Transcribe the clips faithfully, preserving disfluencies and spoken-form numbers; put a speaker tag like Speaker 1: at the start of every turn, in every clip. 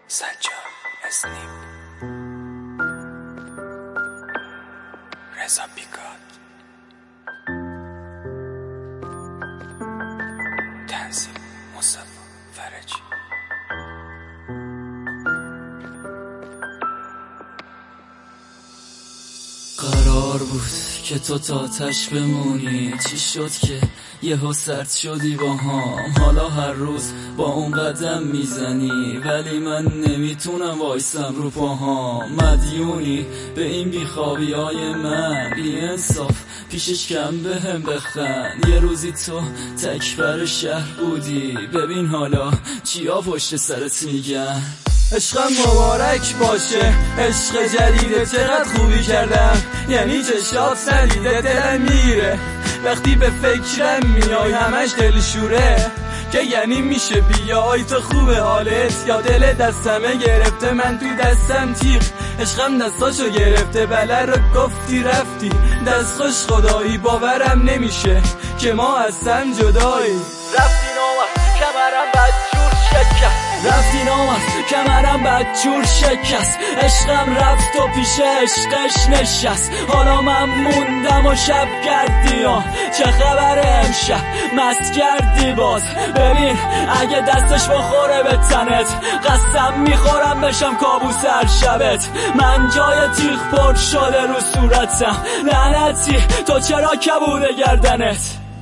Speaker 1: سجاد اسنیپ رضا بیگاد تنظیم مصطفی فرجی.
Speaker 2: قرار بود که تو تا تش بمونی، چی شد که یهو سرد شدی با هم؟ حالا هر روز با اون قدم میزنی ولی من نمیتونم وایسم رو پاهام. مدیونی به این بیخوابی های من، بی انصاف پیشش کم به هم بخند. یه روزی تو تکبر شهر بودی، ببین حالا چیا پشت سرت میگن. عشقم مبارک باشه، عشق جدیده چقدر خوبی کردم، یعنی چشات سلیده دلم میره وقتی به فکرم میای، همش دلشوره که یعنی میشه بیای تو خوبه حالت، یا دل دستمه گرفته من تو دستم تیغ. عشقم دستاشو گرفته بله رو گفتی رفتی، دست خوش خدایی باورم نمیشه که ما از هم جدایی.
Speaker 3: رفتی نامست کمرم بدجور شکست،
Speaker 2: رفتی نامست کمرم بدجور شکست. عشقم رفت و پیش عشقش نشست، حالا من موندم و شب کردی ها. چه خبره امشب مست کردی باز؟ ببین اگه دستش بخوره به تنت، قسم میخورم بشم کابوس هر شبت. من جای تیغ پر شده رو صورتم، لعنتی تو چرا کبوده گردنت؟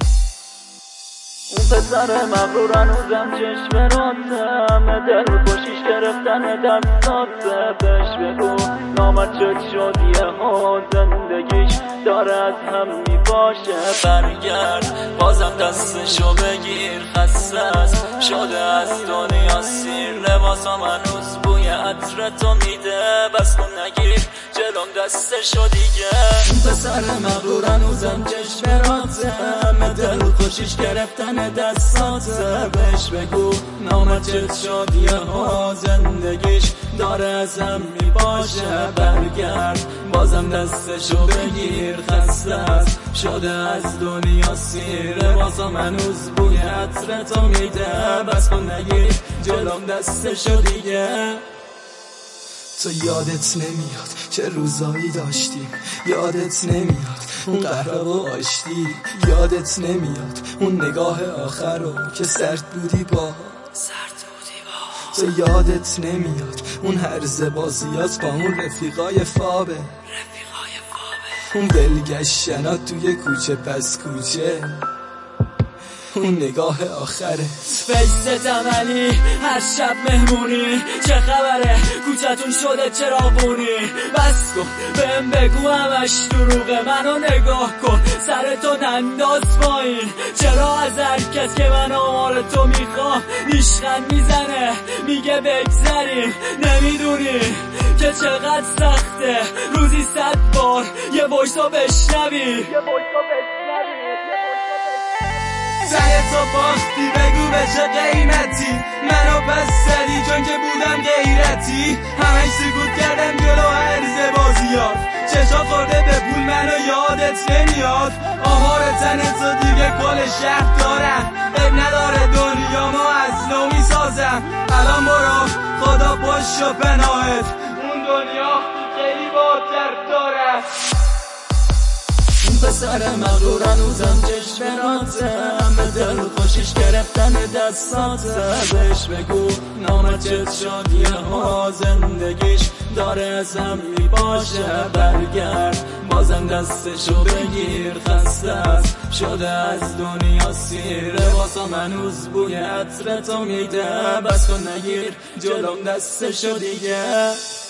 Speaker 3: اون پسر مغرور هنوزم چشمراتم، دل خوشیش گرفتن دستاته. بهش بگو نامت شد شدیه ها، زندگیش داره از هم میباشه.
Speaker 2: برگرد بازم دستشو بگیر، خسته است شده از دنیا سیر. لباسام هنوز بوی عطر تو میده، بس کن نگیر جلوم دستشو دیگه. اون پسر مغرور هنوزم چشمراتم، دل خوشیش گرفتن دستاته. بهش بگو نامت شدیه ها، زندگیش داره از هم میباشه. برگرد بازم دستشو بگیر، خسته است شده از دنیا سیر. بازم هنوز بوی عطر تو میده، بس کن نگیر جلوم دستشو دیگه.
Speaker 4: تو یادت نمیاد چه روزایی داشتیم، یادت نمیاد اون قهرة و آشتی، یادت نمیاد اون نگاه آخر رو که سرد بودی با
Speaker 2: سرد بودی با
Speaker 4: تو یادت نمیاد اون هرزه بازیات با اون رفیقای فابه
Speaker 2: رفیقای فابه
Speaker 4: اون دلگشتنات توی کوچه پس کوچه، اون نگاه آخرت.
Speaker 2: فیست عملی هر شب مهمونی، چه خبره کوچتون شده چراغونی؟ بس کن بهم بگو همش دروغه، منو نگاه کن سرتو ننداز پایین. چرا از هر کس که من آمار تو میخواه نیشخند میزنه میگه بگذریم؟ نمیدونی که چقدر سخته روزی صد بار یه وایسا بشنوی.
Speaker 4: سر تو باختی بگو به چه قیمتی، منو پس زدی چون که بودم غیرتی. همش سکوت کردم جلو عرض بازیات، چشا خورده به پول منو یادت نمیاد. آمار تن تو دیگه کل شهر دارم، عیب نداره دنیا ما از نو میسازم. الان برو خدا پشت و پناهت، اون دنیا خیلی باتر داره.
Speaker 2: پسر مغرور هنوزم چشمراتم، دل خوشیش گرفتن دستاته. بهش بگو نامت شدیه ها، زندگیش داره از هم میباشه. برگرد بازم دستشو بگیر، خسته است شده از دنیا سیر. واسم هنوز بوی عطر تو میده، بس کن نگیر جلوم دستشو دیگه.